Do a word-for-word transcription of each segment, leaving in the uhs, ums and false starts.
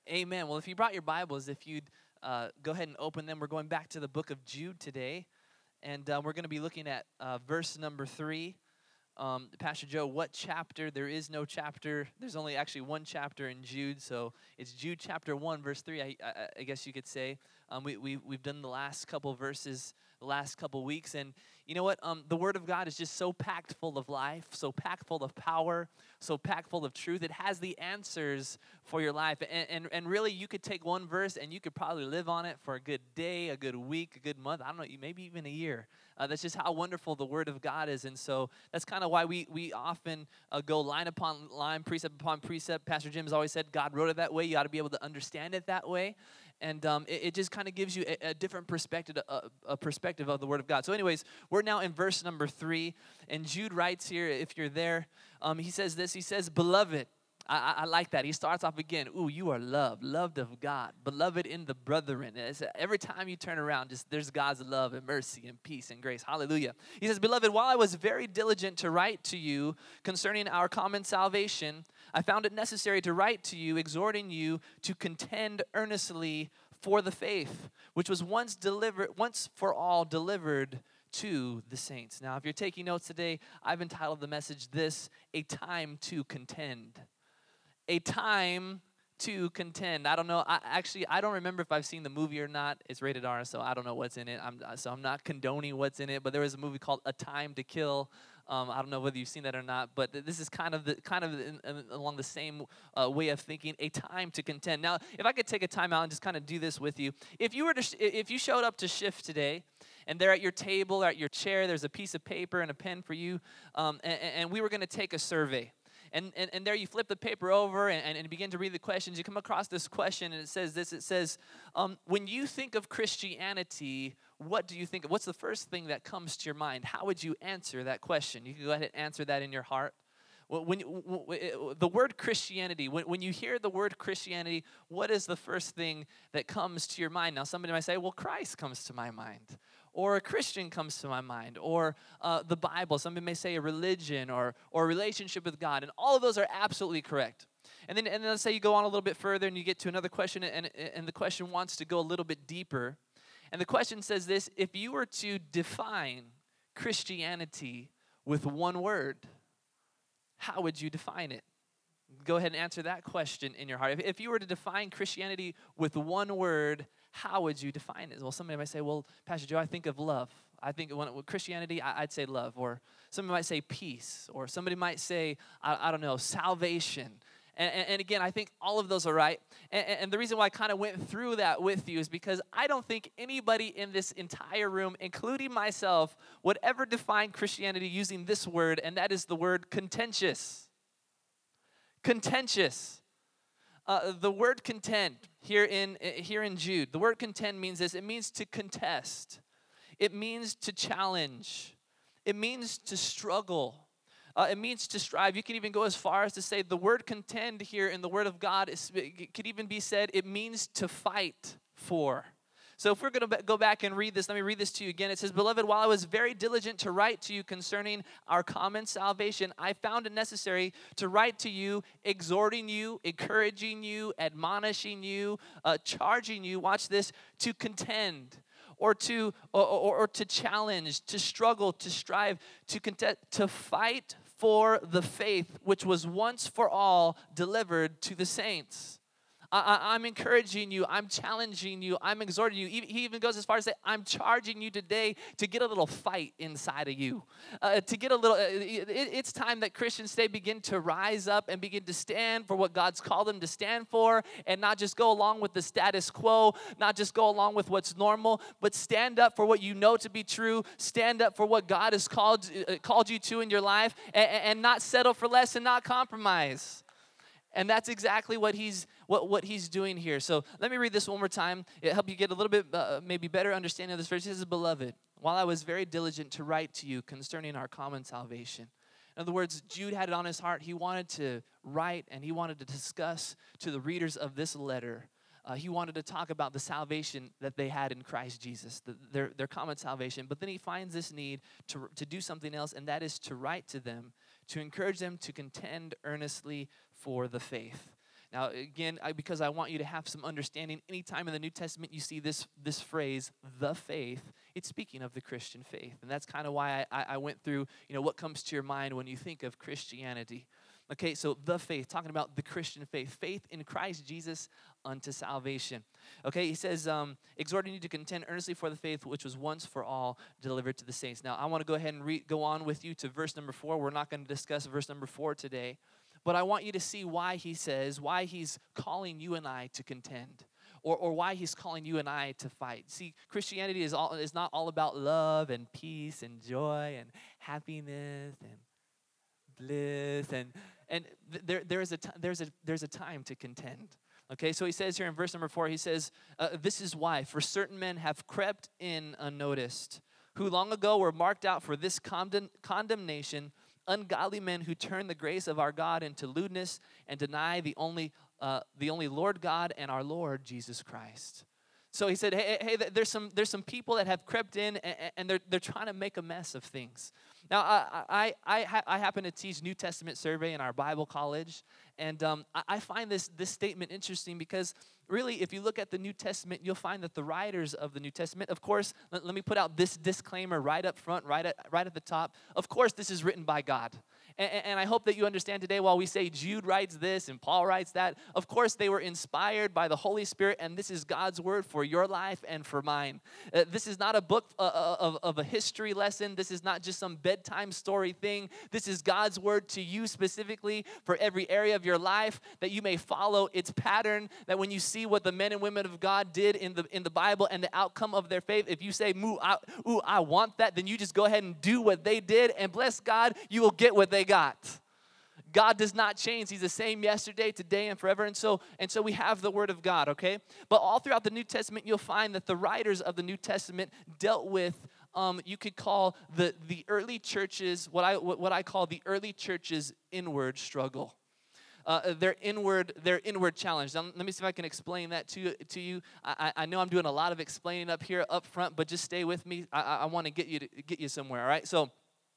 Amen. Well, if you brought your Bibles, if you'd uh, go ahead and open them, we're going back to the book of Jude today, and uh, we're going to be looking at uh, verse number three. Um, Pastor Joe, what chapter? There is no chapter. There's only actually one chapter in Jude, so it's Jude chapter one, verse three. I, I, I guess you could say. Um, we, we we've done the last couple verses, the last couple weeks, and you know what? Um, the Word of God is just so packed full of life, so packed full of power, so packed full of truth. It has the answers for your life, and and and really, you could take one verse and you could probably live on it for a good day, a good week, a good month. I don't know, maybe even a year. Uh, that's just how wonderful the Word of God is, and so that's kind of why we we often uh, go line upon line, precept upon precept. Pastor Jim has always said God wrote it that way. You ought to be able to understand it that way, and um, it, it just kind of gives you a, a different perspective, a, a perspective of the Word of God. So, anyways, we're now in verse number three, and Jude writes here, if you're there, um, he says this. He says, "Beloved." I, I like that. He starts off again. Ooh, you are loved, loved of God, beloved in the brethren. It's, every time you turn around, just there's God's love and mercy and peace and grace. Hallelujah. He says, "Beloved, while I was very diligent to write to you concerning our common salvation, I found it necessary to write to you, exhorting you to contend earnestly for the faith, which was once delivered, once for all delivered to the saints." Now, if you're taking notes today, I've entitled the message this: "A Time to Contend." A time to contend. I don't know. I actually I don't remember if I've seen the movie or not. It's rated R, so I don't know what's in it. I'm so I'm not condoning what's in it. But there was a movie called A Time to Kill. Um, I don't know whether you've seen that or not. But this is kind of the kind of in, in, along the same uh, way of thinking. A time to contend. Now, if I could take a time out and just kind of do this with you, if you were to sh- if you showed up to shift today, and there at your table or at your chair, there's a piece of paper and a pen for you, um, and, and we were going to take a survey. And, and and there you flip the paper over and, and, and begin to read the questions. You come across this question, and it says this. It says, um, when you think of Christianity, what do you think? What's the first thing that comes to your mind? How would you answer that question? You can go ahead and answer that in your heart. When you, the word Christianity, when, when you hear the word Christianity, what is the first thing that comes to your mind? Now, somebody might say, well, Christ comes to my mind, or a Christian comes to my mind, or uh, the Bible. Somebody may say a religion or, or a relationship with God, and all of those are absolutely correct. And then, and then let's say you go on a little bit further and you get to another question, and, and the question wants to go a little bit deeper. And the question says this: if you were to define Christianity with one word, how would you define it? Go ahead and answer that question in your heart. If, if you were to define Christianity with one word, how would you define it? Well, somebody might say, well, Pastor Joe, I think of love. I think when with Christianity, I, I'd say love. Or somebody might say peace. Or somebody might say, I, I don't know, salvation. And, and, and again, I think all of those are right. And, and the reason why I kind of went through that with you is because I don't think anybody in this entire room, including myself, would ever define Christianity using this word, and that is the word contentious. Contentious. Uh, the word contend here in here in Jude, the word contend means this. It means to contest. It means to challenge. It means to struggle. Uh, it means to strive. You can even go as far as to say the word contend here in the Word of God is, it could even be said it means to fight for. So if we're going to go back and read this, let me read this to you again. It says, "Beloved, while I was very diligent to write to you concerning our common salvation, I found it necessary to write to you, exhorting you, encouraging you, admonishing you, uh, charging you," watch this, "to contend." Or to or, or, or to challenge, to struggle, to strive, to contend, to fight for the faith which was once for all delivered to the saints. I, I, I'm encouraging you. I'm challenging you. I'm exhorting you. He, he even goes as far as to say, I'm charging you today to get a little fight inside of you. Uh, to get a little, uh, it, it's time that Christians today begin to rise up and begin to stand for what God's called them to stand for, and not just go along with the status quo, not just go along with what's normal, but stand up for what you know to be true. Stand up for what God has called, uh, called you to in your life, and, and not settle for less and not compromise. And that's exactly what he's what, what he's doing here. So let me read this one more time. It'll help you get a little bit uh, maybe better understanding of this verse. He says, "Beloved, while I was very diligent to write to you concerning our common salvation." In other words, Jude had it on his heart. He wanted to write and he wanted to discuss to the readers of this letter. Uh, he wanted to talk about the salvation that they had in Christ Jesus, the, their, their common salvation. But then he finds this need to, to do something else, and that is to write to them, to encourage them to contend earnestly for the faith. Now, again, I, because I want you to have some understanding, anytime in the New Testament you see this, this phrase, the faith, it's speaking of the Christian faith. And that's kind of why I, I went through, you know, what comes to your mind when you think of Christianity. Okay, so the faith, talking about the Christian faith, faith in Christ Jesus unto salvation. Okay, he says, um, exhorting you to contend earnestly for the faith which was once for all delivered to the saints. Now, I want to go ahead and re- go on with you to verse number four. We're not going to discuss verse number four today, but I want you to see why he says, why he's calling you and I to contend, or, or why he's calling you and I to fight. See, Christianity is all is not all about love and peace and joy and happiness and bliss, and and th- there there is a t- there's a there's a time to contend. Okay, so he says here in verse number four, he says, uh, "This is why, for certain men have crept in unnoticed, who long ago were marked out for this condemn- condemnation, ungodly men who turn the grace of our God into lewdness and deny the only uh, the only Lord God and our Lord Jesus Christ." So he said, hey, hey, there's some there's some people that have crept in, and, and they're they're trying to make a mess of things. Now, I I I, I happen to teach New Testament survey in our Bible college, and um, I, I find this this statement interesting because really, if you look at the New Testament, you'll find that the writers of the New Testament, of course, let, let me put out this disclaimer right up front, right at right at the top. Of course, this is written by God. And, and I hope that you understand today, while we say Jude writes this and Paul writes that, of course they were inspired by the Holy Spirit, and this is God's word for your life and for mine. Uh, this is not a book uh, of, of a history lesson. This is not just some bedtime story thing. This is God's word to you specifically for every area of your life, that you may follow its pattern, that when you see what the men and women of God did in the in the Bible and the outcome of their faith, if you say, ooh I, ooh, I want that, then you just go ahead and do what they did, and bless God, you will get what they got. God does not change. He's the same yesterday, today, and forever. And so, and so we have the Word of God, okay? But all throughout the New Testament, you'll find that the writers of the New Testament dealt with, um, you could call the, the early churches, what I, what I call the early church's inward struggle. Uh, their inward, their inward challenge. Now, let me see if I can explain that to to you. I, I know I'm doing a lot of explaining up here, up front, but just stay with me. I, I want to get you to get you somewhere. All right. So,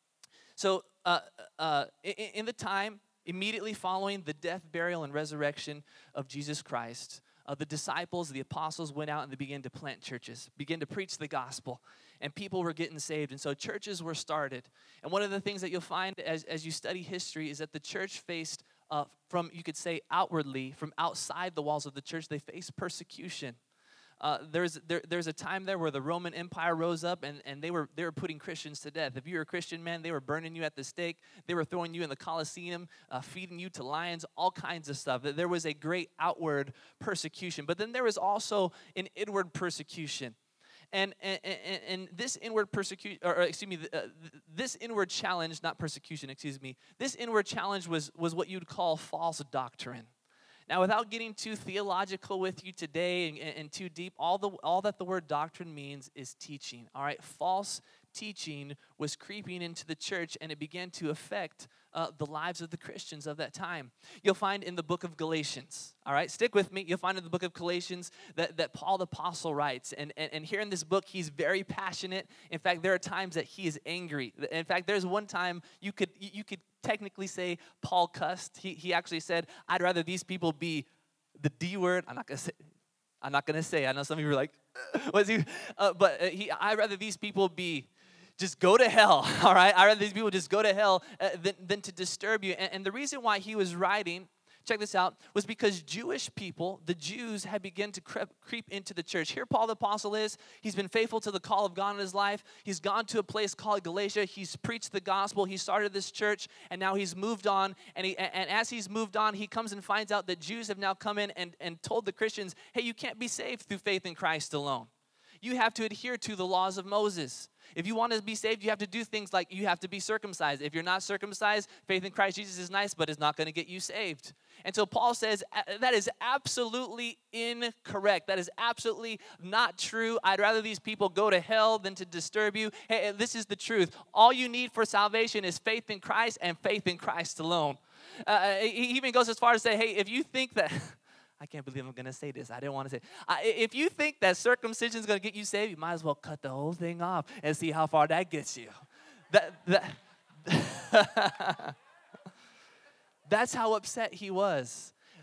so uh, uh, in, in the time immediately following the death, burial, and resurrection of Jesus Christ, uh, the disciples, the apostles went out and they began to plant churches, began to preach the gospel, and people were getting saved. And so churches were started. And one of the things that you'll find as as you study history is that the church faced Uh, from, you could say, outwardly, from outside the walls of the church, they faced persecution. Uh, there's there, there's a time there where the Roman Empire rose up, and, and they were they were putting Christians to death. If you were a Christian, man, they were burning you at the stake. They were throwing you in the Colosseum, uh, feeding you to lions, all kinds of stuff. There was a great outward persecution. But then there was also an inward persecution. And, and, and, and this inward persecution, or, or excuse me, uh, this inward challenge, not persecution, excuse me, this inward challenge was, was what you'd call false doctrine. Now, without getting too theological with you today and, and, and too deep, all the all that the word doctrine means is teaching. All right, false teaching was creeping into the church, and it began to affect uh, the lives of the Christians of that time. You'll find in the book of Galatians, all right, stick with me. You'll find in the book of Galatians that, that Paul the Apostle writes, and, and, and here in this book, he's very passionate. In fact, there are times that he is angry. In fact, there's one time you could you could technically say Paul cussed. He, he actually said, I'd rather these people be the D word. I'm not going to say I'm not going to say. I know some of you are like, was he? Uh, but uh, he, I'd rather these people be just go to hell, all right? I'd rather these people just go to hell uh, than, than to disturb you. And, and the reason why he was writing, check this out, was because Jewish people, the Jews, had begun to creep, creep into the church. Here Paul the Apostle is. He's been faithful to the call of God in his life. He's gone to a place called Galatia. He's preached the gospel. He started this church, and now he's moved on. And, he, and as he's moved on, he comes and finds out that Jews have now come in and, and told the Christians, hey, you can't be saved through faith in Christ alone. You have to adhere to the laws of Moses. If you want to be saved, you have to do things like you have to be circumcised. If you're not circumcised, faith in Christ Jesus is nice, but it's not going to get you saved. And so Paul says that is absolutely incorrect. That is absolutely not true. I'd rather these people go to hell than to disturb you. Hey, this is the truth. All you need for salvation is faith in Christ and faith in Christ alone. Uh, he even goes as far as to say, hey, if you think that... I can't believe I'm going to say this. I didn't want to say it. Uh, if you think that circumcision is going to get you saved, you might as well cut the whole thing off and see how far that gets you. That, that That's how upset he was.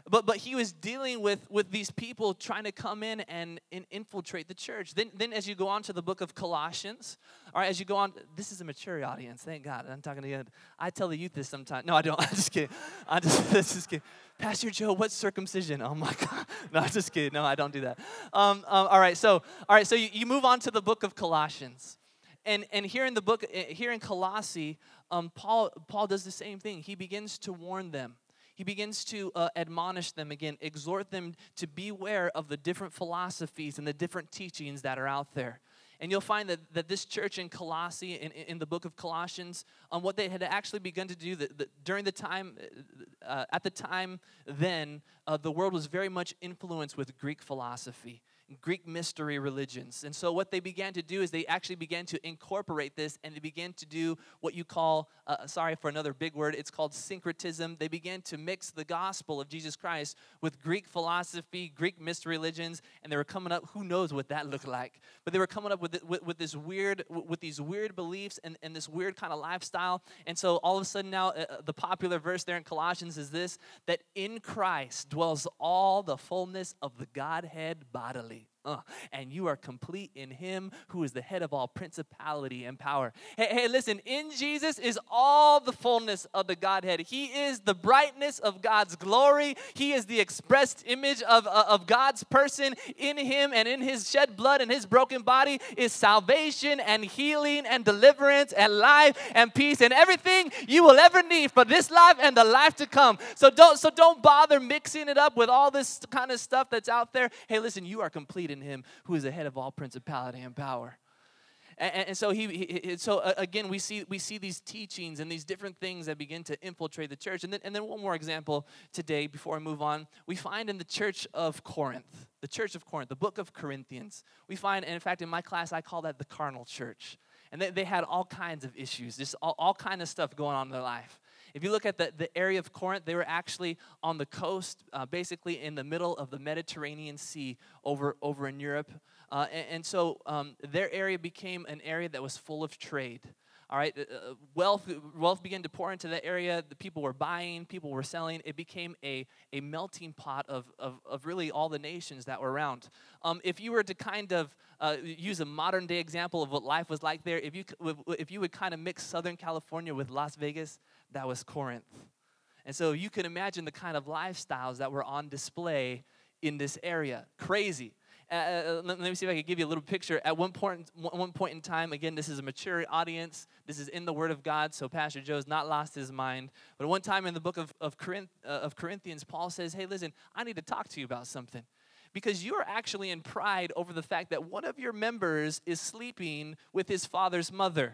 But but he was dealing with, with these people trying to come in and, and infiltrate the church. Then then as you go on to the book of Colossians, all right, as you go on, this is a mature audience, thank God. I'm talking to you. I tell the youth this sometimes. No, I don't. I'm just kidding. I'm just, just kidding. Pastor Joe, what's circumcision? Oh my God. No, I'm just kidding. No, I don't do that. Um, um, all right, so all right, so you, you move on to the book of Colossians. And and here in the book, here in Colossae, um, Paul Paul does the same thing. He begins to warn them. He begins to uh, admonish them again, exhort them to beware of the different philosophies and the different teachings that are out there. And you'll find that, that this church in Colossae, in, in the book of Colossians, um, what they had actually begun to do, that, that during the time, uh, at the time then, uh, the world was very much influenced with Greek philosophy, Greek mystery religions. And so what they began to do is they actually began to incorporate this, and they began to do what you call, uh, sorry for another big word, it's called syncretism. They began to mix the gospel of Jesus Christ with Greek philosophy, Greek mystery religions, and they were coming up, who knows what that looked like, but they were coming up with it, with, with this weird, with these weird beliefs and, and this weird kind of lifestyle. And so all of a sudden now, uh, the popular verse there in Colossians is this, that in Christ dwells all the fullness of the Godhead bodily. Uh, and you are complete in him who is the head of all principality and power. Hey, hey, listen, in Jesus is all the fullness of the Godhead. He is the brightness of God's glory. He is the expressed image of, uh, of God's person. In him and in his shed blood and his broken body is salvation and healing and deliverance and life and peace and everything you will ever need for this life and the life to come. So don't, so don't bother mixing it up with all this kind of stuff that's out there. Hey, listen, you are complete in him who is the head of all principality and power. And, and so he, he so uh, again we see we see these teachings and these different things that begin to infiltrate the church. And then and then one more example today before I move on. We find in the church of Corinth, the church of Corinth, the book of Corinthians, we find, and in fact in my class I call that the carnal church. And they, they had all kinds of issues, just all, all kind of stuff going on in their life. If you look at the, the area of Corinth, they were actually on the coast, uh, basically in the middle of the Mediterranean Sea over, over in Europe. Uh, and, and so um, their area became an area that was full of trade. All right, uh, wealth wealth began to pour into that area. The people were buying, people were selling. It became a, a melting pot of, of, of really all the nations that were around. Um, if you were to kind of uh, use a modern day example of what life was like there, if you if you would kind of mix Southern California with Las Vegas, that was Corinth. And so you can imagine the kind of lifestyles that were on display in this area. Crazy. Uh, let, let me see if I can give you a little picture. At one point, one point in time, again, this is a mature audience. This is in the Word of God, so Pastor Joe's not lost his mind. But at one time in the book of, of, Corinth, uh, of Corinthians, Paul says, hey, listen, I need to talk to you about something. Because you are actually in pride over the fact that one of your members is sleeping with his father's mother.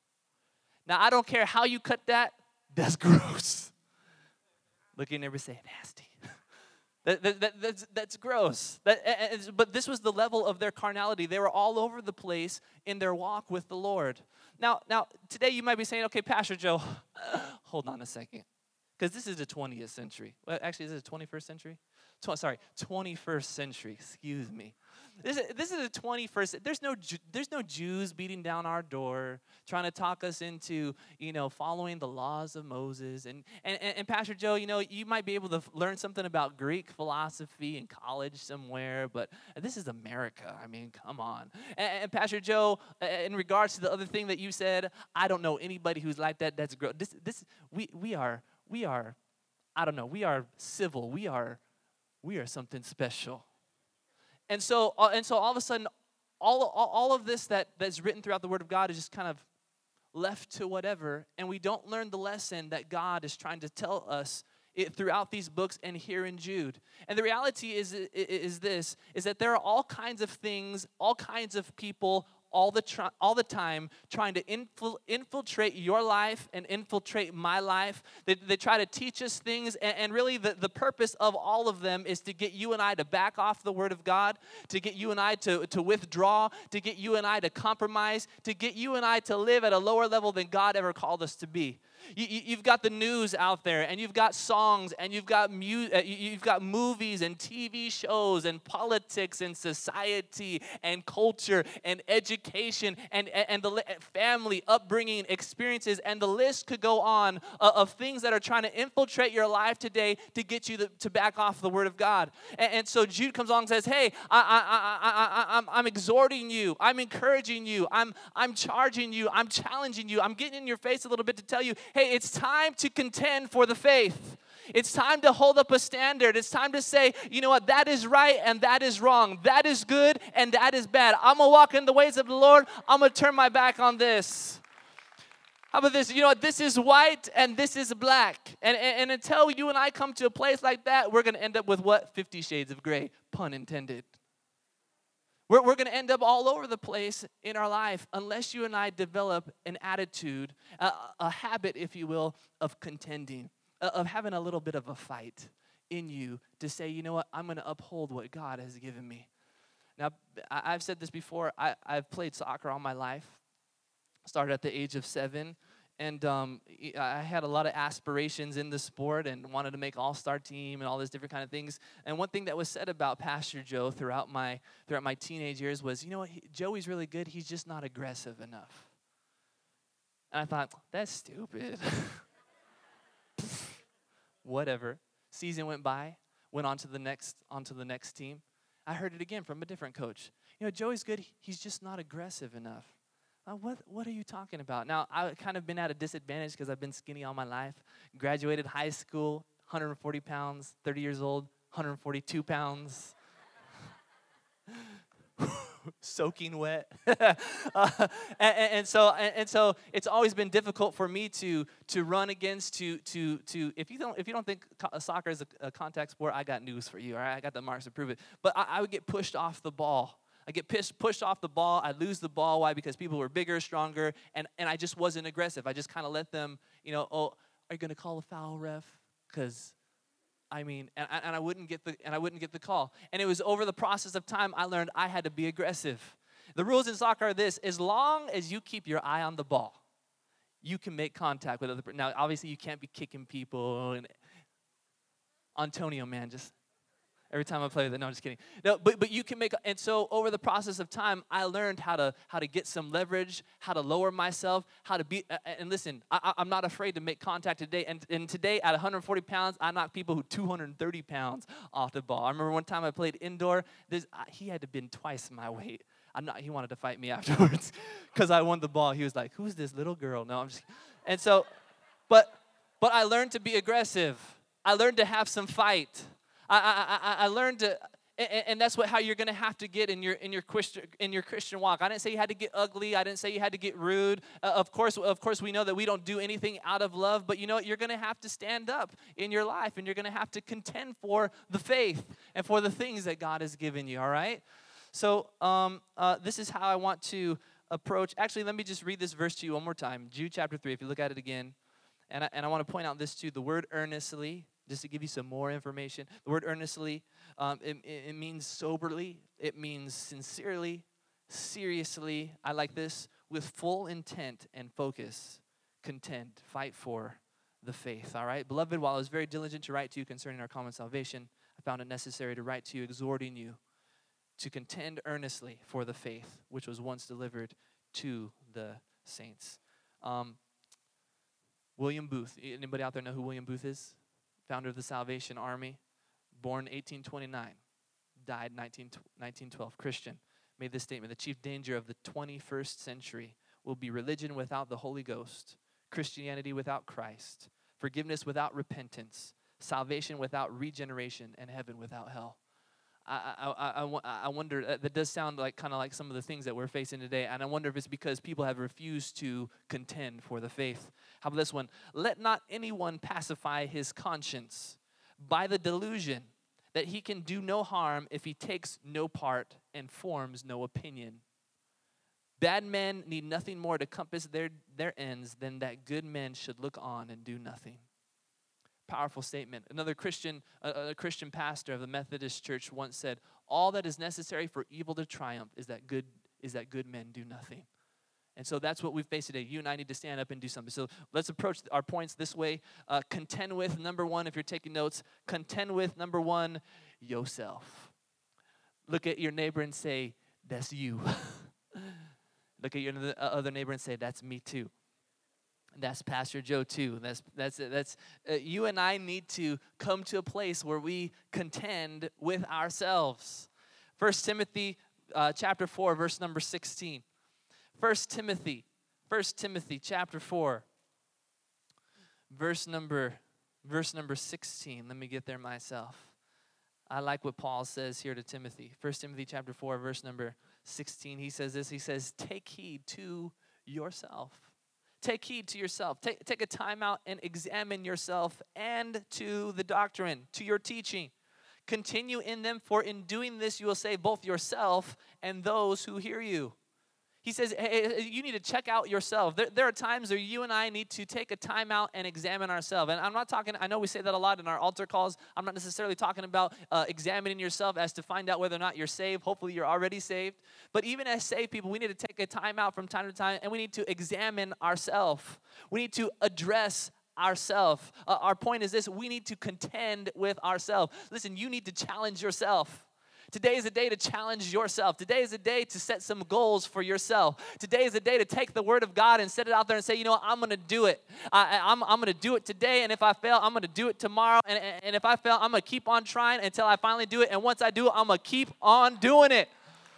Now, I don't care how you cut that. That's gross. Look at your neighbor, say, nasty. That, that, that, that's, that's gross. That, uh, but this was the level of their carnality. They were all over the place in their walk with the Lord. Now, now today you might be saying, okay, Pastor Joe, hold on a second. Because this is the twentieth century. Well, actually, is it the twenty-first century? Tw- sorry, twenty-first century. Excuse me. This is, this is the twenty-first. There's no there's no Jews beating down our door trying to talk us into, you know, following the laws of Moses. And and, and, and Pastor Joe, you know, you might be able to f- learn something about Greek philosophy in college somewhere, but this is America. I mean, come on. And, and Pastor Joe, in regards to the other thing that you said, I don't know anybody who's like that. That's gross. This this we we are we are, I don't know. We are civil. We are we are something special. And so, uh, and so, all of a sudden, all, all all of this that that's written throughout the Word of God is just kind of left to whatever, and we don't learn the lesson that God is trying to tell us it, throughout these books and here in Jude. And the reality is, is is this: is that there are all kinds of things, all kinds of people, all the tr- all the time trying to infil- infiltrate your life and infiltrate my life. They, they try to teach us things, and, and really the, the purpose of all of them is to get you and I to back off the Word of God, to get you and I to, to withdraw, to get you and I to compromise, to get you and I to live at a lower level than God ever called us to be. You, you, you've got the news out there, and you've got songs, and you've got mu- uh, you- you've got movies and T V shows and politics and society and culture and education and, and, and the li- family upbringing experiences, and the list could go on uh, of things that are trying to infiltrate your life today to get you the, to back off the Word of God. And, and so Jude comes along and says, hey, I, I, I, I, I, I'm, I'm exhorting you, I'm encouraging you, I'm, I'm charging you, I'm challenging you, I'm getting in your face a little bit to tell you, hey, it's time to contend for the faith. It's time to hold up a standard. It's time to say, you know what, that is right and that is wrong. That is good and that is bad. I'm going to walk in the ways of the Lord. I'm going to turn my back on this. How about this? You know what, this is white and this is black. And, and, and until you and I come to a place like that, we're going to end up with what? Fifty Shades of Gray, pun intended. We're, we're going to end up all over the place in our life unless you and I develop an attitude, a, a habit, if you will, of contending, of having a little bit of a fight in you to say, you know what, I'm going to uphold what God has given me. Now, I've said this before. I, I've played soccer all my life. Started at the age of seven. And um, I had a lot of aspirations in the sport and wanted to make all-star team and all these different kind of things. And one thing that was said about Pastor Joe throughout my throughout my teenage years was, you know what, he, Joey's really good. He's just not aggressive enough. And I thought, that's stupid. Whatever. Season went by. Went on to the next on to the next team. I heard it again from a different coach. You know, Joey's good. He's just not aggressive enough. Uh, what what are you talking about? Now, I've kind of been at a disadvantage because I've been skinny all my life. Graduated high school, one hundred forty pounds, thirty years old, one hundred forty-two pounds. Soaking wet. uh, and, and so and, and so it's always been difficult for me to to run against to to to if you don't if you don't think co- soccer is a, a contact sport, I got news for you. All right, I got the marks to prove it. But I, I would get pushed off the ball. I get pushed, pushed off the ball. I lose the ball. Why? Because people were bigger, stronger, and, and I just wasn't aggressive. I just kind of let them, you know, oh, are you going to call a foul, ref? Because, I mean, and, and I wouldn't get the and I wouldn't get the call. And it was over the process of time I learned I had to be aggressive. The rules in soccer are this: as long as you keep your eye on the ball, you can make contact with other people. Now, obviously, you can't be kicking people. And Antonio, man, just. Every time I play with it, no, I'm just kidding. No, but but you can make, and so over the process of time, I learned how to how to get some leverage, how to lower myself, how to be, uh, and listen, I, I'm not afraid to make contact today. And, and today, at one hundred forty pounds, I knock people who two hundred thirty pounds off the ball. I remember one time I played indoor. This, uh, he had to been twice my weight. I'm not. He wanted to fight me afterwards because I won the ball. He was like, "Who's this little girl?" No, I'm just. And so, but but I learned to be aggressive. I learned to have some fight. I, I, I learned to, and, and that's what how you're going to have to get in your in your Christian in your Christian walk. I didn't say you had to get ugly. I didn't say you had to get rude. Uh, of course, of course, we know that we don't do anything out of love. But you know what? You're going to have to stand up in your life, and you're going to have to contend for the faith and for the things that God has given you. All right. So um, uh, this is how I want to approach. Actually, let me just read this verse to you one more time. Jude chapter three. If you look at it again, and I, and I want to point out this too. The word earnestly. Just to give you some more information, the word earnestly, um, it, it means soberly. It means sincerely, seriously. I like this. With full intent and focus, contend, fight for the faith. All right? Beloved, while I was very diligent to write to you concerning our common salvation, I found it necessary to write to you, exhorting you to contend earnestly for the faith which was once delivered to the saints. Um, William Booth. Anybody out there know who William Booth is? Founder of the Salvation Army, born eighteen twenty-nine, died nineteen twelve, Christian, made this statement: the chief danger of the twenty-first century will be religion without the Holy Ghost, Christianity without Christ, forgiveness without repentance, salvation without regeneration, and heaven without hell. I, I, I, I wonder, that does sound like kind of like some of the things that we're facing today, and I wonder if it's because people have refused to contend for the faith. How about this one? Let not anyone pacify his conscience by the delusion that he can do no harm if he takes no part and forms no opinion. Bad men need nothing more to compass their, their ends than that good men should look on and do nothing. Powerful statement. Another Christian, uh, a Christian pastor of the Methodist Church once said, "All that is necessary for evil to triumph is that good is that good men do nothing." And so that's what we face today. You and I need to stand up and do something. So let's approach our points this way. Uh, contend with, number one, if you're taking notes, contend with, number one, yourself. Look at your neighbor and say, that's you. Look at your other neighbor and say, that's me too. That's Pastor Joe too. That's that's it. That's uh, you and I need to come to a place where we contend with ourselves. First Timothy uh, chapter four, verse number sixteen. First Timothy, First Timothy chapter four, verse number verse number sixteen. Let me get there myself. I like what Paul says here to Timothy. First Timothy chapter four, verse number sixteen. He says this. He says, "Take heed to yourself." Take heed to yourself. Take, take a time out and examine yourself and to the doctrine, to your teaching. Continue in them, for in doing this you will save both yourself and those who hear you. He says, hey, you need to check out yourself. There, there are times where you and I need to take a time out and examine ourselves. And I'm not talking, I know we say that a lot in our altar calls. I'm not necessarily talking about uh, examining yourself as to find out whether or not you're saved. Hopefully you're already saved. But even as saved people, we need to take a time out from time to time, and we need to examine ourselves. We need to address ourselves. Uh, our point is this: we need to contend with ourselves. Listen, you need to challenge yourself. Today is a day to challenge yourself. Today is a day to set some goals for yourself. Today is a day to take the word of God and set it out there and say, you know what, I'm going to do it. I, I'm, I'm going to do it today, and if I fail, I'm going to do it tomorrow. And, and if I fail, I'm going to keep on trying until I finally do it. And once I do it, I'm going to keep on doing it.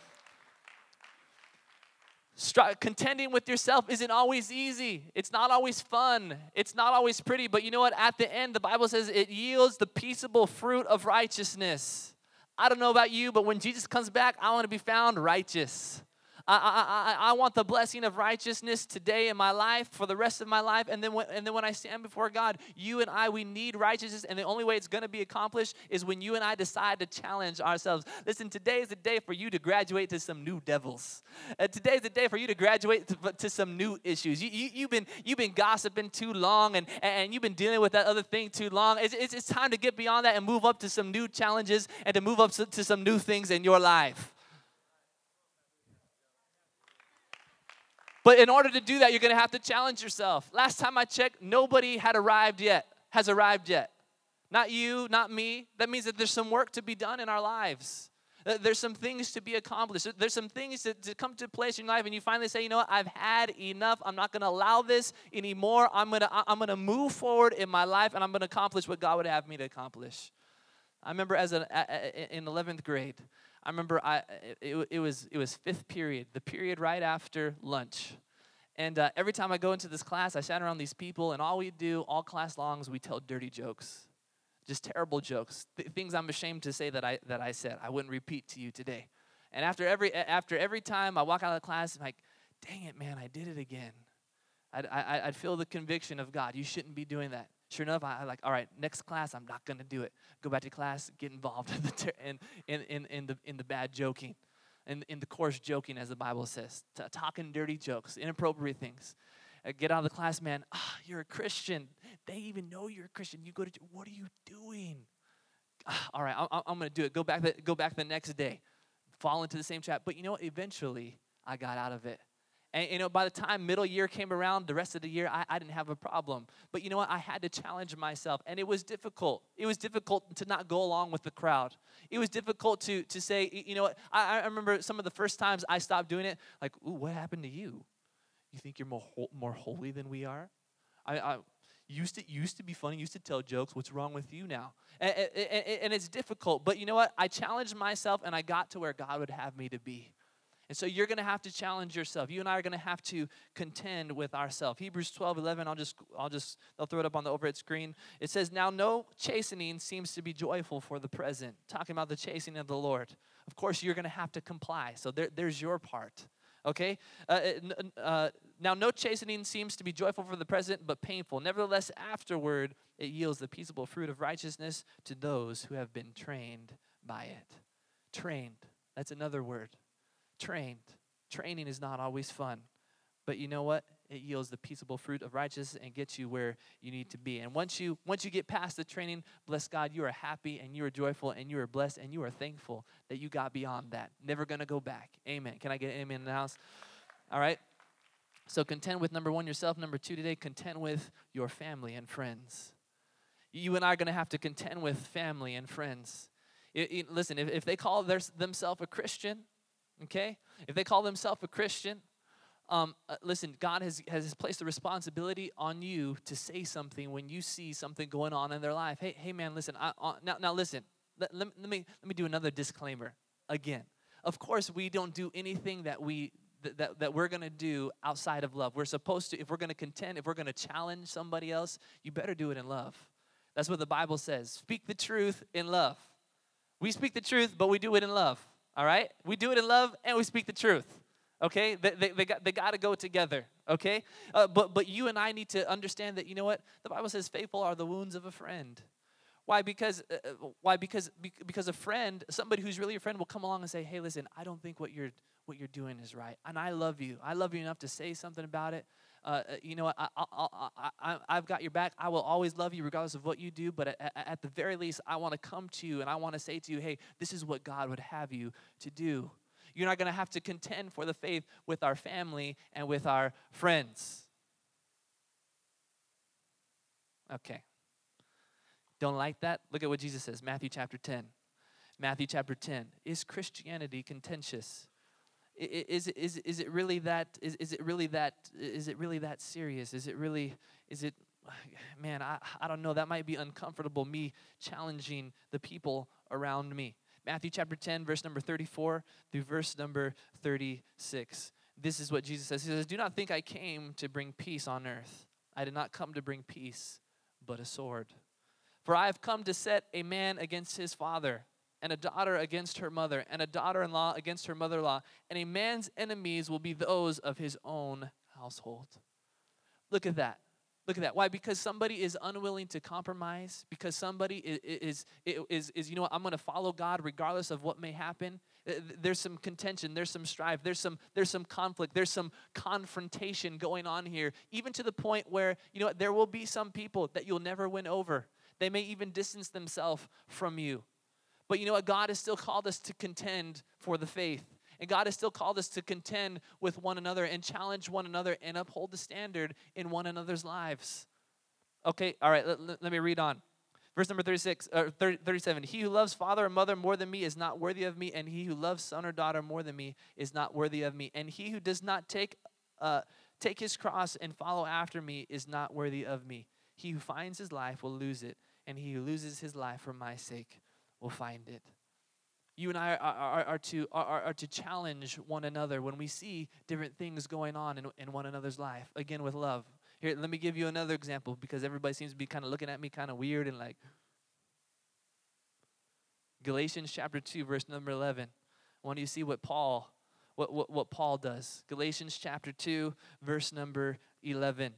Stri- contending with yourself isn't always easy. It's not always fun. It's not always pretty. But you know what? At the end, the Bible says it yields the peaceable fruit of righteousness. I don't know about you, but when Jesus comes back, I want to be found righteous. I, I, I, I want the blessing of righteousness today in my life for the rest of my life. And then, when, and then when I stand before God, you and I, we need righteousness. And the only way it's going to be accomplished is when you and I decide to challenge ourselves. Listen, today is a day for you to graduate to some new devils. Uh, today is a day for you to graduate to, to some new issues. You, you, you've been you've been gossiping too long, and, and you've been dealing with that other thing too long. It's, it's, it's time to get beyond that and move up to some new challenges and to move up to, to some new things in your life. But in order to do that, you're going to have to challenge yourself. Last time I checked, nobody had arrived yet, has arrived yet. Not you, not me. That means that there's some work to be done in our lives. There's some things to be accomplished. There's some things to, to come to a place in your life, and you finally say, you know what, I've had enough. I'm not going to allow this anymore. I'm going to I'm going to move forward in my life, and I'm going to accomplish what God would have me to accomplish. I remember as an in eleventh grade, I remember I it, it was it was fifth period, the period right after lunch. And uh, every time I go into this class, I sat around these people, and all we do all class long is we tell dirty jokes. Just terrible jokes, Th- things I'm ashamed to say that I that I said. I wouldn't repeat to you today. And after every after every time I walk out of the class, I'm like, dang it, man, I did it again. I'd, I, I'd feel the conviction of God. You shouldn't be doing that. Sure enough, I, I like, all right, next class, I'm not going to do it. Go back to class, get involved in the ter- in, in, in, in the in the bad joking, in, in the coarse joking, as the Bible says, T- talking dirty jokes, inappropriate things. Uh, get out of the class, man. Ah, you're a Christian. They even know you're a Christian. You go to, what are you doing? Ah, all right, I, I'm going to do it. Go back, the, go back the next day. Fall into the same trap. But you know what? Eventually, I got out of it. And, you know, by the time middle year came around, the rest of the year, I, I didn't have a problem. But you know what? I had to challenge myself. And it was difficult. It was difficult to not go along with the crowd. It was difficult to to say, you know what? I, I remember some of the first times I stopped doing it, like, ooh, what happened to you? You think you're more ho- more holy than we are? I, I used to used to be funny, used to tell jokes. What's wrong with you now? And, and, and it's difficult. But you know what? I challenged myself, and I got to where God would have me to be. And so you're going to have to challenge yourself. You and I are going to have to contend with ourselves. Hebrews twelve eleven, I'll just, I'll just, they'll throw it up on the overhead screen. It says, now no chastening seems to be joyful for the present. Talking about the chastening of the Lord. Of course, you're going to have to comply. So there, there's your part. Okay? Uh, uh, now no chastening seems to be joyful for the present, but painful. Nevertheless, afterward, it yields the peaceable fruit of righteousness to those who have been trained by it. Trained. That's another word. Trained. Training is not always fun. But you know what? It yields the peaceable fruit of righteousness and gets you where you need to be. And once you once you get past the training, bless God, you are happy and you are joyful and you are blessed and you are thankful that you got beyond that. Never going to go back. Amen. Can I get an amen in the house? All right. So contend with, number one, yourself. Number two today, contend with your family and friends. You and I are going to have to contend with family and friends. It, it, listen, if, if they call their, themselves a Christian, okay, if they call themselves a Christian, um, uh, listen, God has, has placed a responsibility on you to say something when you see something going on in their life. Hey, hey, man, listen, I, uh, now, now listen, let, let, let, me, let me do another disclaimer again. Of course, we don't do anything that we That, that, that we're going to do outside of love. We're supposed to, if we're going to contend, if we're going to challenge somebody else, you better do it in love. That's what the Bible says. Speak the truth in love. We speak the truth, but we do it in love, all right? We do it in love, and we speak the truth, okay? They, they, they got, they got to go together, okay? Uh, but, but you and I need to understand that, you know what? The Bible says faithful are the wounds of a friend. Why? Because uh, why? Because because a friend, somebody who's really a friend, will come along and say, "Hey, listen, I don't think what you're what you're doing is right, and I love you. I love you enough to say something about it. Uh, you know, I, I, I, I, I've got your back. I will always love you regardless of what you do. But at, at the very least, I want to come to you and I want to say to you, hey, this is what God would have you to do. You're not going to have to contend for the faith with our family and with our friends." Okay. Don't like that? Look at what Jesus says, Matthew chapter ten. Matthew chapter ten. Is Christianity contentious? Is it, is, is it really that, is, is it really that, is it really that serious? Is it really, is it, man, I, I don't know. That might be uncomfortable, me challenging the people around me. Matthew chapter ten, verse number thirty-four through verse number thirty-six. This is what Jesus says. He says, "Do not think I came to bring peace on earth. I did not come to bring peace, but a sword. For I have come to set a man against his father, and a daughter against her mother, and a daughter-in-law against her mother-in-law, and a man's enemies will be those of his own household." Look at that. Look at that. Why? Because somebody is unwilling to compromise, because somebody is, is, is, is you know what, I'm going to follow God regardless of what may happen. There's some contention, there's some strife, there's some there's some conflict, there's some confrontation going on here, even to the point where, you know what, there will be some people that you'll never win over. They may even distance themselves from you. But you know what? God has still called us to contend for the faith. And God has still called us to contend with one another and challenge one another and uphold the standard in one another's lives. Okay, all right, let, let, let me read on. Verse number thirty-six, or thirty, thirty-seven. "He who loves father or mother more than me is not worthy of me, and he who loves son or daughter more than me is not worthy of me. And he who does not take uh, take his cross and follow after me is not worthy of me. He who finds his life will lose it, and he who loses his life for my sake will find it." You and I are, are, are, to, are, are to challenge one another when we see different things going on in, in one another's life, again with love. Here, let me give you another example, because everybody seems to be kind of looking at me kind of weird and like. Galatians chapter two, verse number eleven. I want you to see what Paul, what, what, what Paul does. Galatians chapter two, verse number eleven.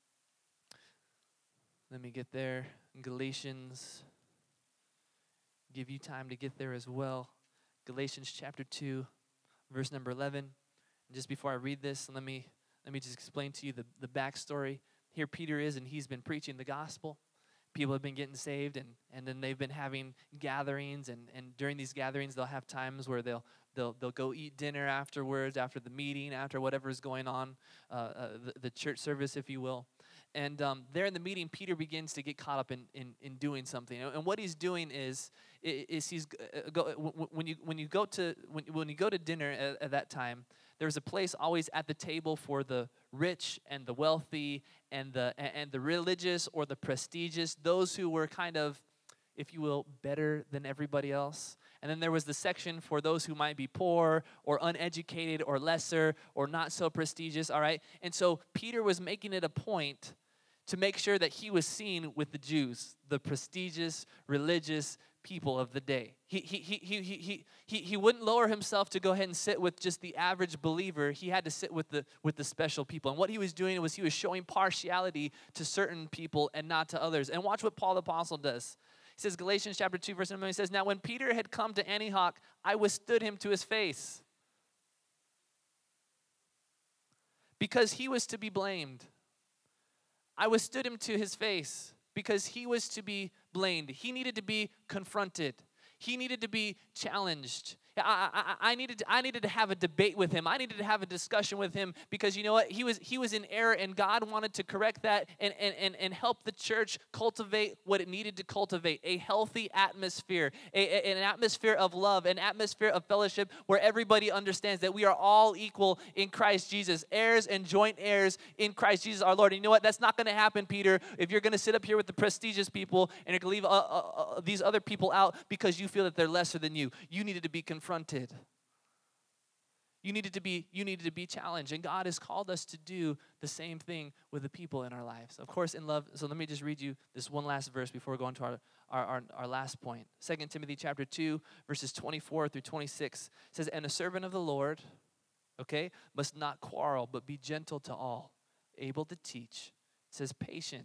Let me get there. Galatians, give you time to get there as well. Galatians chapter two, verse number eleven. And just before I read this, let me let me just explain to you the, the backstory. Here Peter is, and he's been preaching the gospel. People have been getting saved, and, and then they've been having gatherings, and, and during these gatherings, they'll have times where they'll they'll they'll go eat dinner afterwards, after the meeting, after whatever is going on, uh, uh, the, the church service, if you will. And um, there in the meeting, Peter begins to get caught up in, in, in doing something. And what he's doing is, is he's uh, go, when you when you go to when, when you go to dinner at, at that time, there's a place always at the table for the rich and the wealthy and the and the religious or the prestigious, those who were kind of, if you will, better than everybody else. And then there was the section for those who might be poor or uneducated or lesser or not so prestigious, all right? And so Peter was making it a point to make sure that he was seen with the Jews, the prestigious, religious people of the day. He, he, he, he, he, he, he wouldn't lower himself to go ahead and sit with just the average believer. He had to sit with the, with the special people. And what he was doing was he was showing partiality to certain people and not to others. And watch what Paul the Apostle does. He says, Galatians chapter two, verse number, he says, "Now when Peter had come to Antioch, I withstood him to his face, because he was to be blamed. I withstood him to his face because he was to be blamed. He needed to be confronted. He needed to be challenged. I, I, I needed to, I needed to have a debate with him. I needed to have a discussion with him because you know what? He was he was in error, and God wanted to correct that and, and, and, and help the church cultivate what it needed to cultivate, a healthy atmosphere, a, a, an atmosphere of love, an atmosphere of fellowship where everybody understands that we are all equal in Christ Jesus, heirs and joint heirs in Christ Jesus our Lord. And you know what? That's not going to happen, Peter, if you're going to sit up here with the prestigious people and you're going to leave uh, uh, uh, these other people out because you feel that they're lesser than you. You needed to be confronted. You needed to be you needed to be challenged, and God has called us to do the same thing with the people in our lives. Of course, in love. So let me just read you this one last verse before we go into our our, our, our last point. Second Timothy chapter two, verses twenty-four through twenty-six says, "And a servant of the Lord, okay, must not quarrel, but be gentle to all, able to teach." It says patient.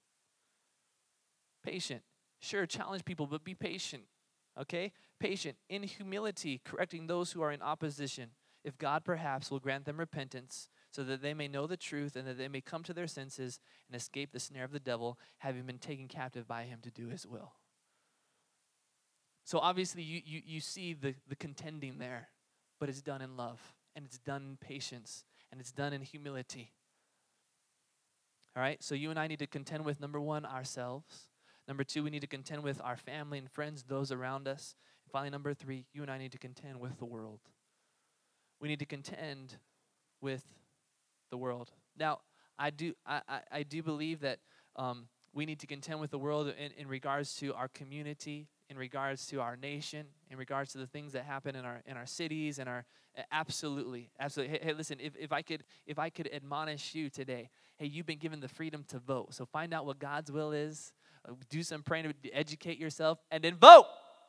Patient. Sure, challenge people, but be patient. Okay? Patient, in humility, correcting those who are in opposition, if God perhaps will grant them repentance, so that they may know the truth and that they may come to their senses and escape the snare of the devil, having been taken captive by him to do his will. So obviously you you, you see the, the contending there, but it's done in love, and it's done in patience, and it's done in humility. All right? So you and I need to contend with, number one, ourselves. Number two, we need to contend with our family and friends, those around us. And finally, number three, you and I need to contend with the world. We need to contend with the world. Now, I do I, I, I do believe that um, we need to contend with the world in, in regards to our community, in regards to our nation, in regards to the things that happen in our in our cities and our absolutely, absolutely. Hey, hey, listen, if, if I could if I could admonish you today, hey, you've been given the freedom to vote. So find out what God's will is. Do some praying to educate yourself, and then vote.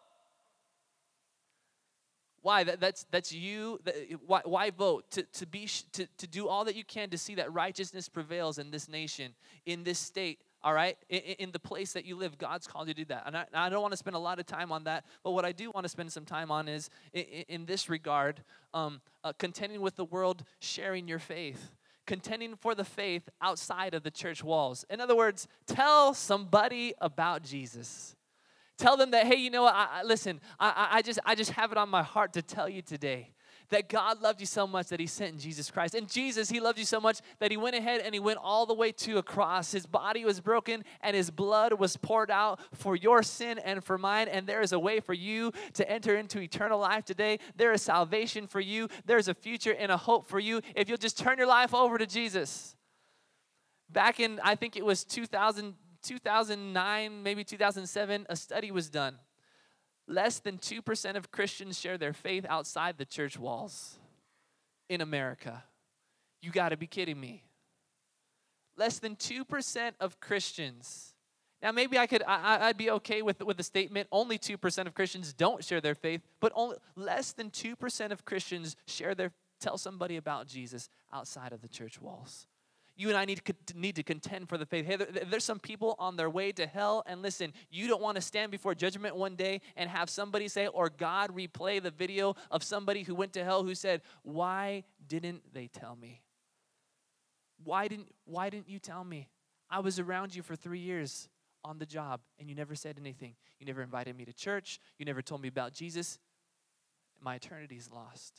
Why? That, that's that's you. That, why, why vote? To to be to to do all that you can to see that righteousness prevails in this nation, in this state. All right, in, in the place that you live, God's called you to do that. And I, I don't want to spend a lot of time on that, but what I do want to spend some time on is, in, in this regard, um, uh, contending with the world, sharing your faith. Contending for the faith outside of the church walls. In other words, tell somebody about Jesus. Tell them that, hey, you know what? I, I, listen, I, I just I just have it on my heart to tell you today that God loved you so much that he sent Jesus Christ. And Jesus, he loved you so much that he went ahead and he went all the way to a cross. His body was broken and his blood was poured out for your sin and for mine. And there is a way for you to enter into eternal life today. There is salvation for you. There's a future and a hope for you if you'll just turn your life over to Jesus. Back in, I think it was two thousand, two thousand nine, maybe two thousand seven, a study was done. Less than two percent of Christians share their faith outside the church walls in America. You got to be kidding me. Less than two percent of Christians. Now, maybe I could, I, I'd be okay with, with the statement, only two percent of Christians don't share their faith, but only less than two percent of Christians share their, tell somebody about Jesus outside of the church walls. You and I need to, need to contend for the faith. Hey, there, there's some people on their way to hell, and listen, you don't want to stand before judgment one day and have somebody say, or God replay the video of somebody who went to hell who said, why didn't they tell me? Why didn't, why didn't you tell me? I was around you for three years on the job, and you never said anything. You never invited me to church. You never told me about Jesus. My eternity is lost.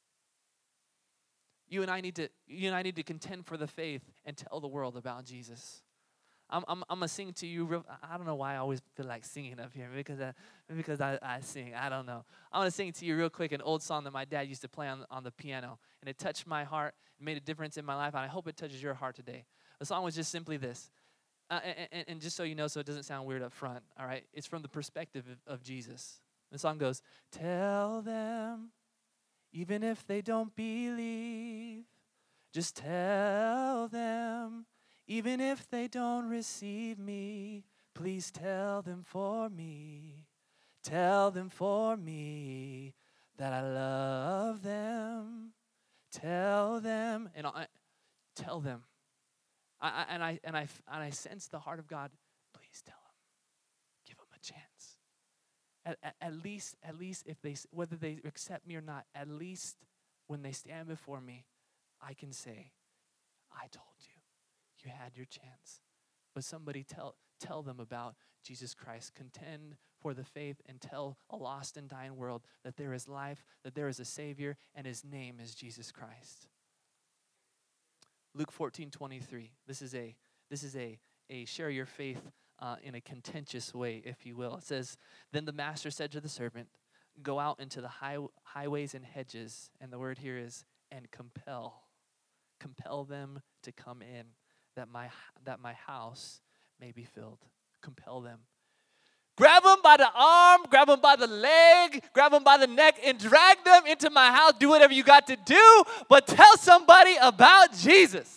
You and I need to, you and I need to contend for the faith and tell the world about Jesus. I'm, I'm, I'm gonna sing to you. Real, I don't know why I always feel like singing up here because I, because I, I sing. I don't know. I'm gonna sing to you real quick an old song that my dad used to play on on the piano, and it touched my heart. It made a difference in my life, and I hope it touches your heart today. The song was just simply this, uh, and, and, and just so you know, so it doesn't sound weird up front. All right, it's from the perspective of, of Jesus. The song goes, "Tell them." Even if they don't believe, just tell them. Even if they don't receive me, please tell them for me. Tell them for me that I love them. Tell them, and I tell them. I, I, and I and I and I sense the heart of God. Please tell them. Give them a chance. At, at, at least, at least if they, whether they accept me or not, at least when they stand before me, I can say, I told you, you had your chance. But somebody tell tell them about Jesus Christ. Contend for the faith and tell a lost and dying world that there is life, that there is a Savior, and his name is Jesus Christ. Luke fourteen twenty-three. This is a this is a, a share your faith uh, in a contentious way, if you will. It says, then the master said to the servant, go out into the high, highways and hedges, and the word here is, and compel. Compel them to come in, that my that my house may be filled. Compel them. Grab them by the arm, grab them by the leg, grab them by the neck, and drag them into my house. Do whatever you got to do, but tell somebody about Jesus.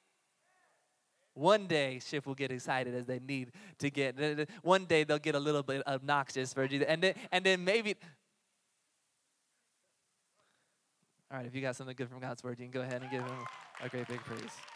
One day, Shift will get excited as they need to get. One day, they'll get a little bit obnoxious for Jesus. And then, and then maybe... All right, if you got something good from God's word, you can go ahead and give him a great big praise.